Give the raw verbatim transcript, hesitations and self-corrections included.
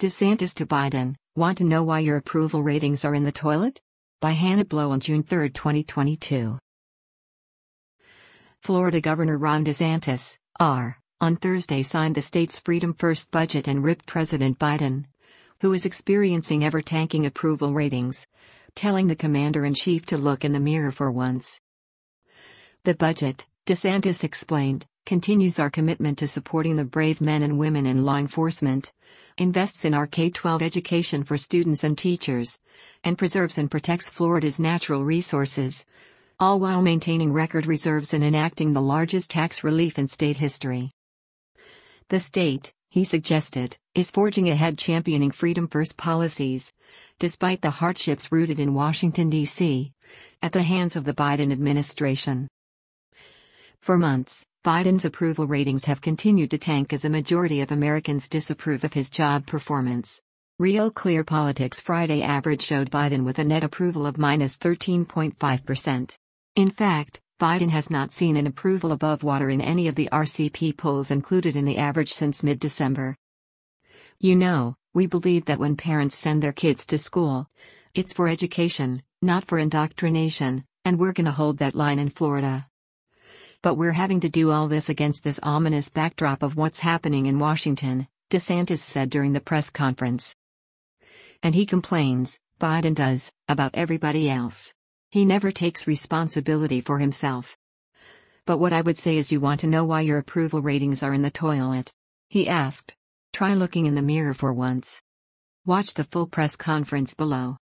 DeSantis to Biden, want to know why your approval ratings are in the toilet? By Hannah Blow on June third, twenty twenty-two. Florida Governor Ron DeSantis, R, on Thursday signed the state's Freedom First budget and ripped President Biden, who is experiencing ever-tanking approval ratings, telling the commander-in-chief to look in the mirror for once. The budget, DeSantis explained, continues our commitment to supporting the brave men and women in law enforcement, invests in our K twelve education for students and teachers, and preserves and protects Florida's natural resources, all while maintaining record reserves and enacting the largest tax relief in state history. The state, he suggested, is forging ahead championing Freedom First policies, despite the hardships rooted in Washington, D C, at the hands of the Biden administration. For months, Biden's approval ratings have continued to tank as a majority of Americans disapprove of his job performance. Real Clear Politics Friday average showed Biden with a net approval of minus thirteen point five percent. In fact, Biden has not seen an approval above water in any of the R C P polls included in the average since mid-December. You know, we believe that when parents send their kids to school, it's for education, not for indoctrination, and we're gonna hold that line in Florida. But we're having to do all this against this ominous backdrop of what's happening in Washington, DeSantis said during the press conference. And he complains, Biden does, about everybody else. He never takes responsibility for himself. But what I would say is, you want to know why your approval ratings are in the toilet? He asked. Try looking in the mirror for once. Watch the full press conference below.